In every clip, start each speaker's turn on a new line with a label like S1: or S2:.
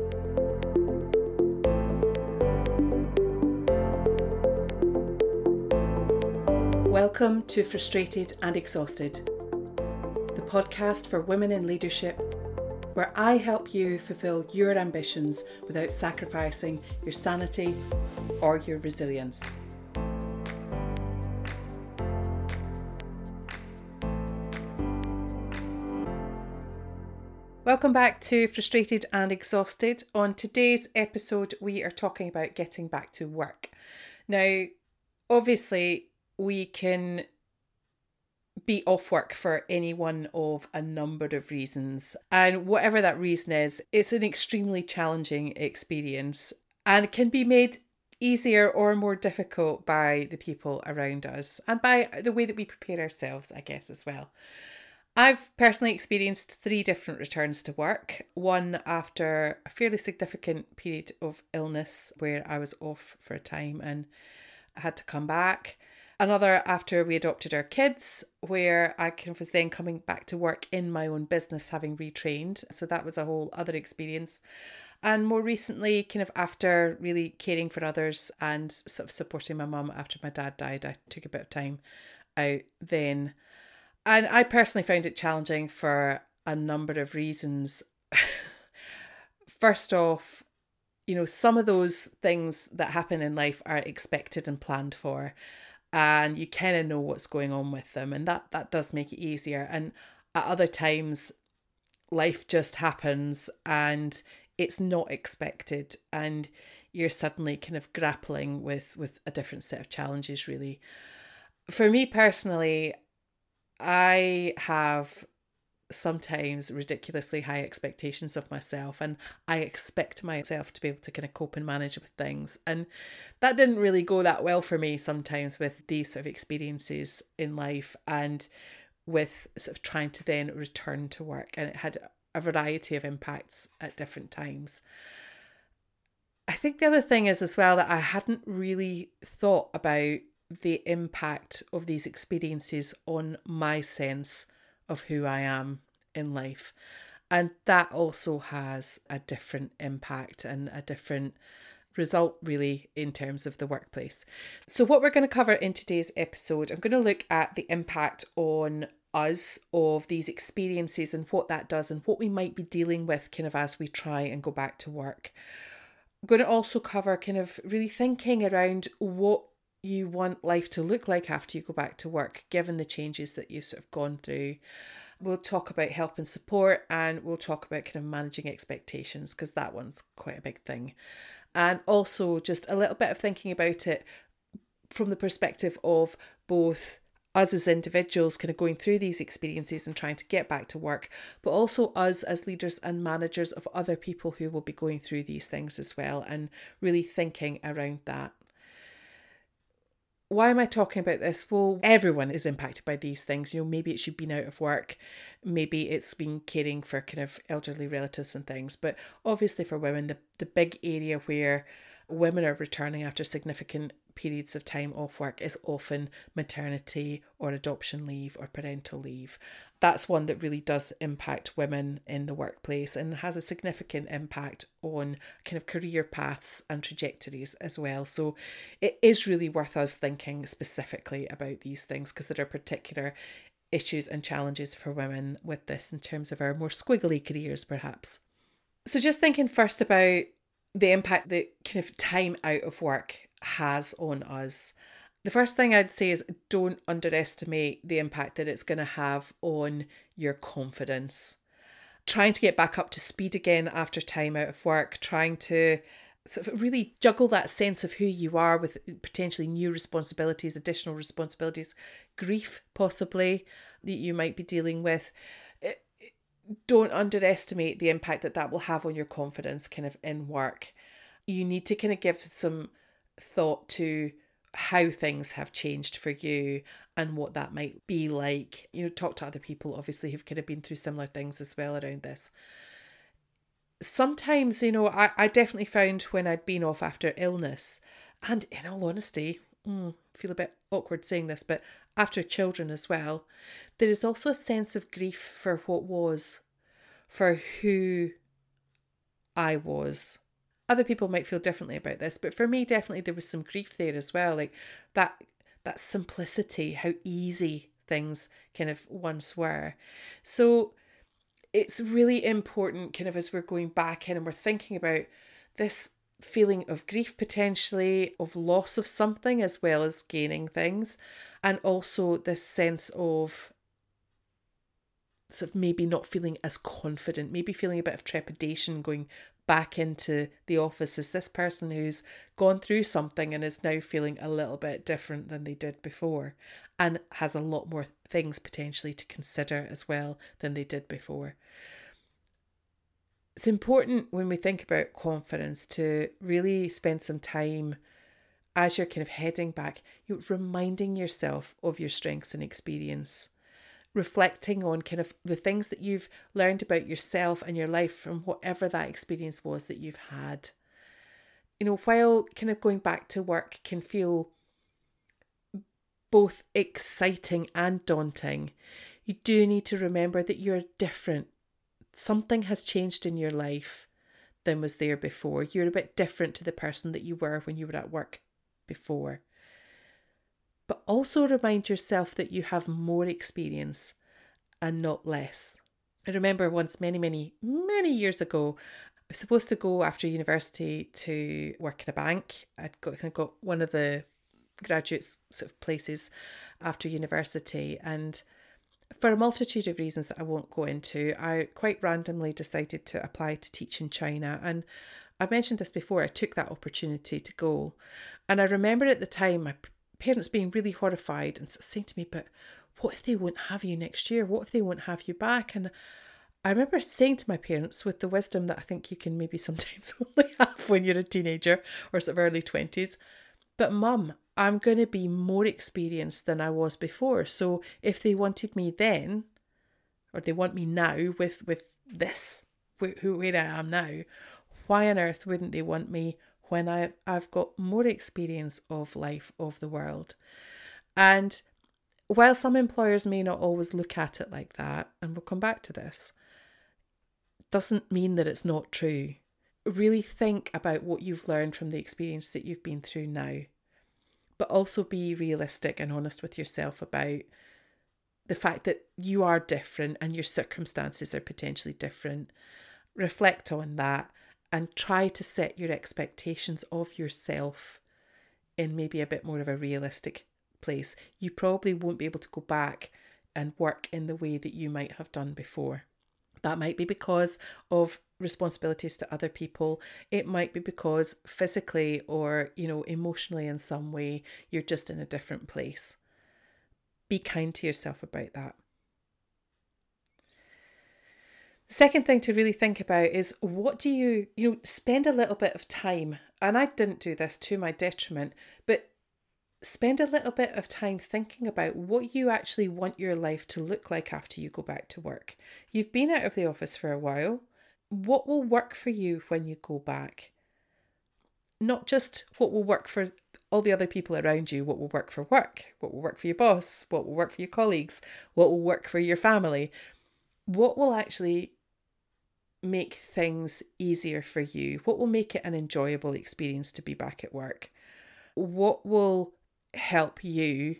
S1: Welcome to Frustrated and Exhausted, the podcast for women in leadership, where I help you fulfill your ambitions without sacrificing your sanity or your resilience. Welcome back to Frustrated and Exhausted. On today's episode, we are talking about getting back to work. Now, obviously, we can be off work for any one of a number of reasons. And whatever that reason is, it's an extremely challenging experience and can be made easier or more difficult by the people around us and by the way that we prepare ourselves, I guess, as well. I've personally experienced 3 different returns to work. One after a fairly significant period of illness where I was off for a time and I had to come back. Another after we adopted our kids, where I was then coming back to work in my own business, having retrained. So that was a whole other experience. And more recently, kind of after really caring for others and sort of supporting my mum after my dad died, I took a bit of time out then. And I personally found it challenging for a number of reasons. First off, some of those things that happen in life are expected and planned for. And you kind of know what's going on with them, and that does make it easier. And at other times, life just happens and it's not expected, and you're suddenly kind of grappling with a different set of challenges, really. For me personally, I have sometimes ridiculously high expectations of myself, and I expect myself to be able to kind of cope and manage with things, and that didn't really go that well for me sometimes with these sort of experiences in life and with sort of trying to then return to work, and it had a variety of impacts at different times. I think the other thing is as well that I hadn't really thought about the impact of these experiences on my sense of who I am in life. And that also has a different impact and a different result, really, in terms of the workplace. So what we're going to cover in today's episode, I'm going to look at the impact on us of these experiences and what that does and what we might be dealing with kind of as we try and go back to work. I'm going to also cover kind of really thinking around what you want life to look like after you go back to work, given the changes that you've sort of gone through. We'll talk about help and support, and we'll talk about kind of managing expectations, because that one's quite a big thing. And also just a little bit of thinking about it from the perspective of both us as individuals kind of going through these experiences and trying to get back to work, but also us as leaders and managers of other people who will be going through these things as well, and really thinking around that. Why am I talking about this? Well, everyone is impacted by these things. Maybe it's you've been out of work, maybe it's been caring for kind of elderly relatives and things. But obviously for women, the big area where women are returning after significant periods of time off work is often maternity or adoption leave or parental leave. That's one that really does impact women in the workplace and has a significant impact on kind of career paths and trajectories as well. So it is really worth us thinking specifically about these things, because there are particular issues and challenges for women with this in terms of our more squiggly careers, perhaps. So just thinking first about the impact that kind of time out of work has on us. The first thing I'd say is don't underestimate the impact that it's going to have on your confidence. Trying to get back up to speed again after time out of work, trying to sort of really juggle that sense of who you are with potentially new responsibilities, additional responsibilities, grief possibly that you might be dealing with. Don't underestimate the impact that will have on your confidence kind of in work. You need to kind of give some thought to how things have changed for you and what that might be like. Talk to other people, obviously, who've kind of been through similar things as well around this. Sometimes, I definitely found when I'd been off after illness, and in all honesty, I feel a bit awkward saying this, but after children as well, there is also a sense of grief for what was, for who I was. Other people might feel differently about this, but for me, definitely there was some grief there as well. Like that simplicity, how easy things kind of once were. So it's really important kind of as we're going back in and we're thinking about this feeling of grief potentially, of loss of something as well as gaining things, and also this sense of sort of maybe not feeling as confident, maybe feeling a bit of trepidation going back into the office as this person who's gone through something and is now feeling a little bit different than they did before and has a lot more things potentially to consider as well than they did before. It's important when we think about confidence to really spend some time as you're kind of heading back, you're reminding yourself of your strengths and experience, reflecting on kind of the things that you've learned about yourself and your life from whatever that experience was that you've had. You know, while kind of going back to work can feel both exciting and daunting, you do need to remember that you're different. Something has changed in your life than was there before. You're a bit different to the person that you were when you were at work before. But also remind yourself that you have more experience and not less. I remember once many years ago, I was supposed to go after university to work in a bank. I'd got one of the graduate sort of places after university, and for a multitude of reasons that I won't go into, I quite randomly decided to apply to teach in China. And I mentioned this before, I took that opportunity to go. And I remember at the time my parents being really horrified and sort of saying to me, but what if they won't have you next year? What if they won't have you back? And I remember saying to my parents, with the wisdom that I think you can maybe sometimes only have when you're a teenager or sort of early 20s, but Mum, I'm going to be more experienced than I was before. So if they wanted me then, or they want me now with this, where I am now, why on earth wouldn't they want me when I've got more experience of life, of the world? And while some employers may not always look at it like that, and we'll come back to this, doesn't mean that it's not true. Really think about what you've learned from the experience that you've been through now, but also be realistic and honest with yourself about the fact that you are different and your circumstances are potentially different. Reflect on that and try to set your expectations of yourself in maybe a bit more of a realistic place. You probably won't be able to go back and work in the way that you might have done before. That might be because of responsibilities to other people. It might be because physically or, emotionally in some way, you're just in a different place. Be kind to yourself about that. The second thing to really think about is, what do you spend a little bit of time, and I didn't do this to my detriment, but spend a little bit of time thinking about what you actually want your life to look like after you go back to work. You've been out of the office for a while. What will work for you when you go back? Not just what will work for all the other people around you, what will work for work, what will work for your boss, what will work for your colleagues, what will work for your family. What will actually make things easier for you? What will make it an enjoyable experience to be back at work? What will help you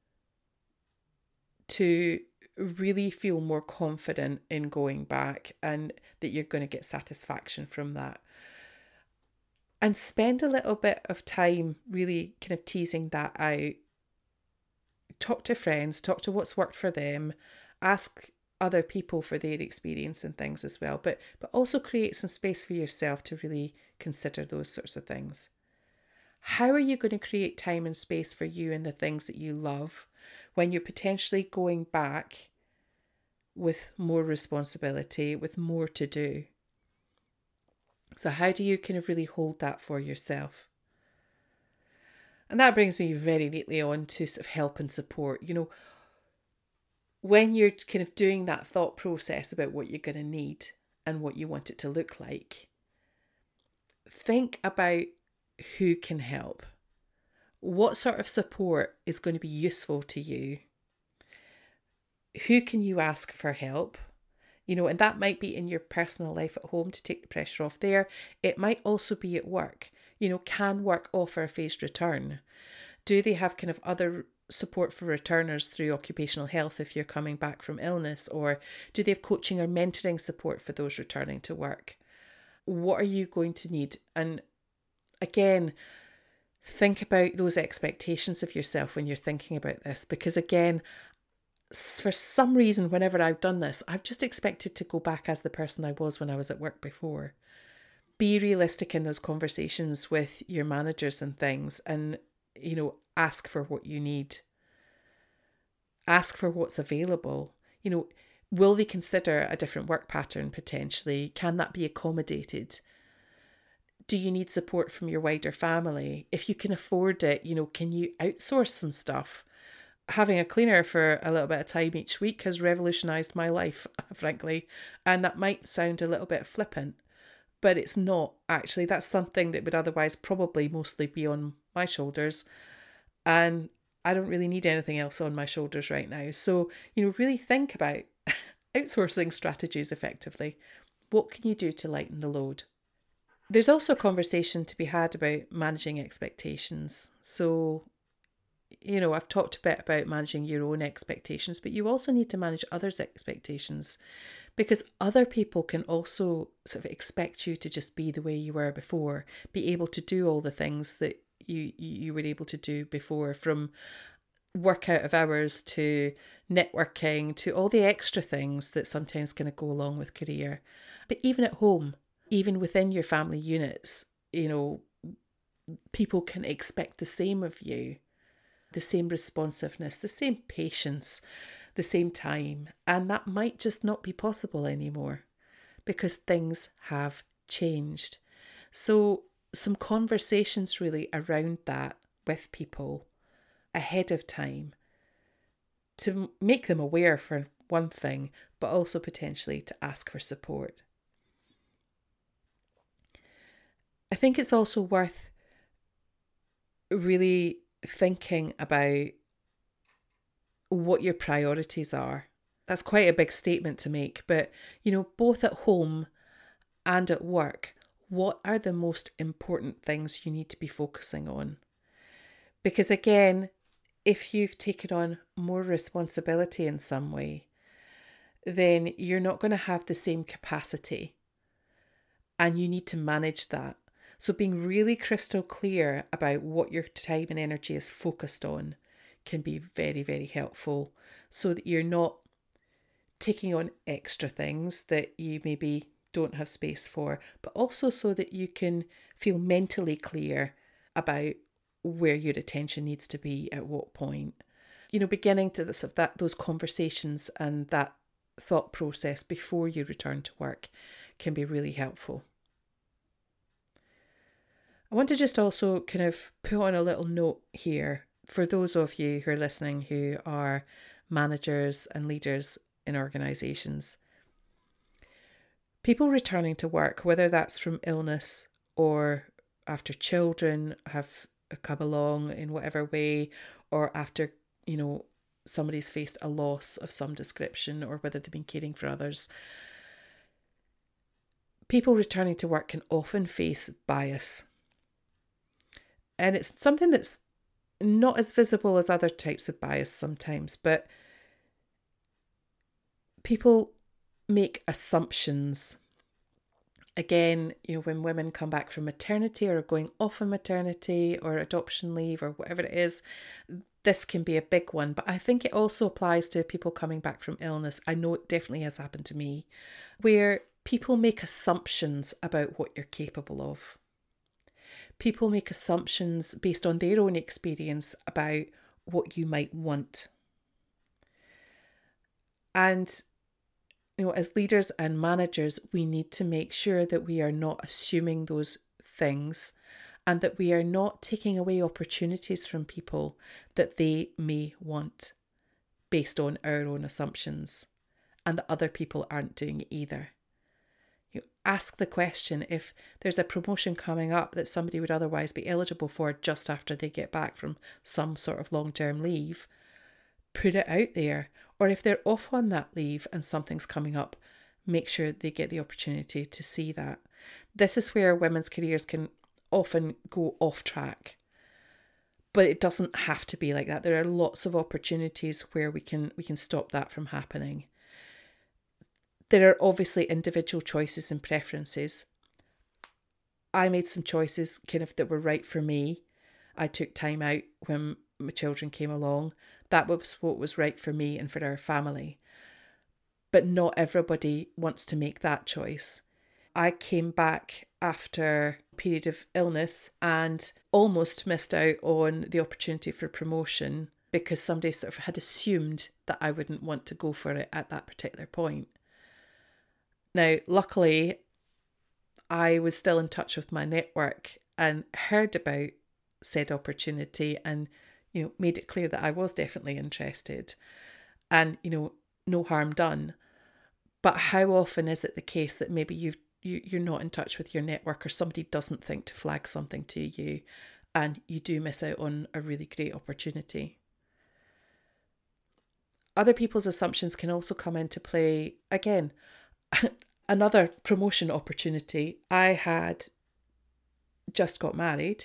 S1: to really feel more confident in going back and that you're going to get satisfaction from that? And spend a little bit of time really kind of teasing that out. Talk to friends, talk to what's worked for them, ask other people for their experience and things as well, but also create some space for yourself to really consider those sorts of things. How are you going to create time and space for you and the things that you love when you're potentially going back with more responsibility, with more to do? So how do you kind of really hold that for yourself? And that brings me very neatly on to sort of help and support. When you're kind of doing that thought process about what you're going to need and what you want it to look like, think about who can help. What sort of support is going to be useful to you? Who can you ask for help? And that might be in your personal life at home to take the pressure off there. It might also be at work. Can work offer a phased return? Do they have kind of other support for returners through occupational health if you're coming back from illness? Or do they have coaching or mentoring support for those returning to work? What are you going to need? And again, think about those expectations of yourself when you're thinking about this, because again, for some reason, whenever I've done this, I've just expected to go back as the person I was when I was at work before. Be realistic in those conversations with your managers and things, and, ask for what you need. Ask for what's available. Will they consider a different work pattern potentially? Can that be accommodated? Do you need support from your wider family? If you can afford it, can you outsource some stuff? Having a cleaner for a little bit of time each week has revolutionised my life, frankly. And that might sound a little bit flippant, but it's not actually. That's something that would otherwise probably mostly be on my shoulders. And I don't really need anything else on my shoulders right now. So, really think about outsourcing strategies effectively. What can you do to lighten the load? There's also a conversation to be had about managing expectations. So, I've talked a bit about managing your own expectations, but you also need to manage others' expectations, because other people can also sort of expect you to just be the way you were before, be able to do all the things that you were able to do before, from work out of hours to networking to all the extra things that sometimes kind of go along with career. But even at home, even within your family units, people can expect the same of you, the same responsiveness, the same patience, the same time. And that might just not be possible anymore because things have changed. So some conversations really around that with people ahead of time to make them aware, for one thing, but also potentially to ask for support. I think it's also worth really thinking about what your priorities are. That's quite a big statement to make, but both at home and at work, what are the most important things you need to be focusing on? Because again, if you've taken on more responsibility in some way, then you're not going to have the same capacity, and you need to manage that. So being really crystal clear about what your time and energy is focused on can be very, very helpful, so that you're not taking on extra things that you maybe don't have space for, but also so that you can feel mentally clear about where your attention needs to be at what point. Beginning to those conversations and that thought process before you return to work can be really helpful. I want to just also kind of put on a little note here for those of you who are listening who are managers and leaders in organisations. People returning to work, whether that's from illness or after children have come along in whatever way, or after, somebody's faced a loss of some description, or whether they've been caring for others. People returning to work can often face bias. And it's something that's not as visible as other types of bias sometimes, but people make assumptions. Again, when women come back from maternity or are going off on maternity or adoption leave or whatever it is, this can be a big one. But I think it also applies to people coming back from illness. I know it definitely has happened to me, where people make assumptions about what you're capable of. People make assumptions based on their own experience about what you might want. And, as leaders and managers, we need to make sure that we are not assuming those things, and that we are not taking away opportunities from people that they may want based on our own assumptions, and that other people aren't doing it either. Ask the question, if there's a promotion coming up that somebody would otherwise be eligible for just after they get back from some sort of long-term leave, put it out there. Or if they're off on that leave and something's coming up, make sure they get the opportunity to see that. This is where women's careers can often go off track. But it doesn't have to be like that. There are lots of opportunities where we can stop that from happening. There are obviously individual choices and preferences. I made some choices kind of that were right for me. I took time out when my children came along. That was what was right for me and for our family. But not everybody wants to make that choice. I came back after a period of illness and almost missed out on the opportunity for promotion because somebody sort of had assumed that I wouldn't want to go for it at that particular point. Now, luckily, I was still in touch with my network and heard about said opportunity and, made it clear that I was definitely interested and, no harm done. But how often is it the case that maybe you're not in touch with your network or somebody doesn't think to flag something to you and you do miss out on a really great opportunity? Other people's assumptions can also come into play. Again, another promotion opportunity. I had just got married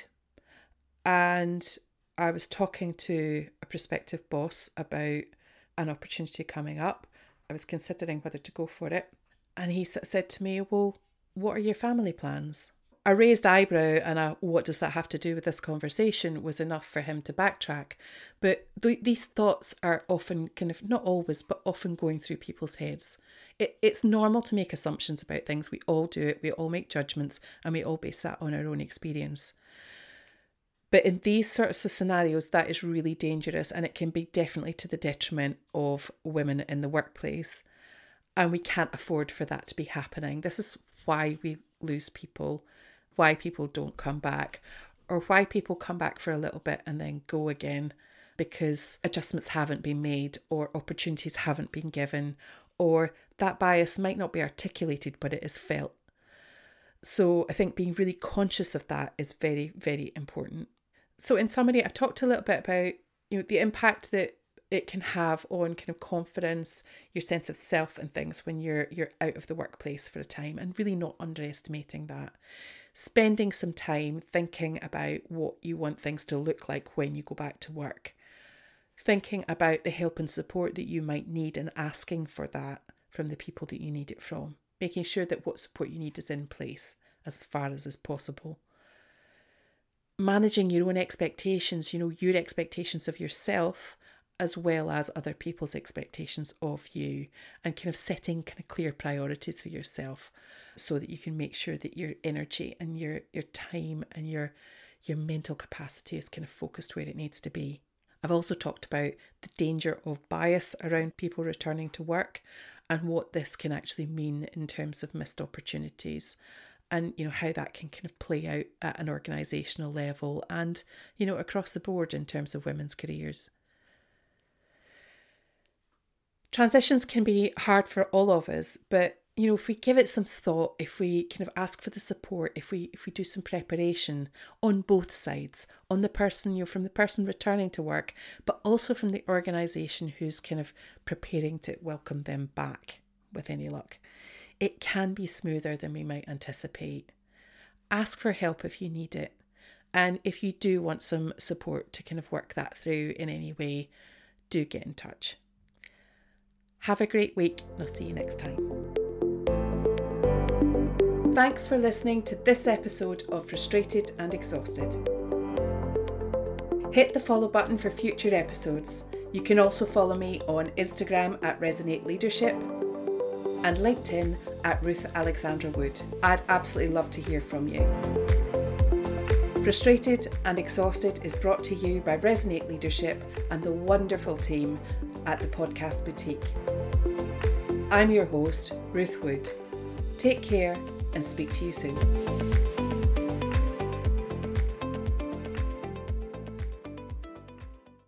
S1: and I was talking to a prospective boss about an opportunity coming up. I was considering whether to go for it. And he said to me, well, what are your family plans? A raised eyebrow and what does that have to do with this conversation was enough for him to backtrack. But these thoughts are often kind of, not always, but often going through people's heads. It's normal to make assumptions about things. We all do it. We all make judgments and we all base that on our own experience. But in these sorts of scenarios, that is really dangerous and it can be definitely to the detriment of women in the workplace. And we can't afford for that to be happening. This is why we lose people, why people don't come back, or why people come back for a little bit and then go again because adjustments haven't been made or opportunities haven't been given, or that bias might not be articulated, but it is felt. So I think being really conscious of that is very, very important. So in summary, I've talked a little bit about, the impact that it can have on kind of confidence, your sense of self and things when you're out of the workplace for a time, and really not underestimating that. Spending some time thinking about what you want things to look like when you go back to work. Thinking about the help and support that you might need and asking for that from the people that you need it from. Making sure that what support you need is in place as far as is possible. Managing your own expectations, your expectations of yourself as well as other people's expectations of you, and kind of setting kind of clear priorities for yourself so that you can make sure that your energy and your time and your mental capacity is kind of focused where it needs to be. I've also talked about the danger of bias around people returning to work and what this can actually mean in terms of missed opportunities and, how that can kind of play out at an organisational level and, across the board in terms of women's careers. Transitions can be hard for all of us, but, if we give it some thought, if we kind of ask for the support, if we do some preparation on both sides, on the person, from the person returning to work, but also from the organisation who's kind of preparing to welcome them back with any luck, it can be smoother than we might anticipate. Ask for help if you need it. And if you do want some support to kind of work that through in any way, do get in touch. Have a great week and I'll see you next time. Thanks for listening to this episode of Frustrated and Exhausted. Hit the follow button for future episodes. You can also follow me on Instagram at Resonate Leadership and LinkedIn at Ruth Alexandra Wood. I'd absolutely love to hear from you. Frustrated and Exhausted is brought to you by Resonate Leadership and the wonderful team at the Podcast Boutique. I'm your host, Ruth Wood. Take care and speak to you soon.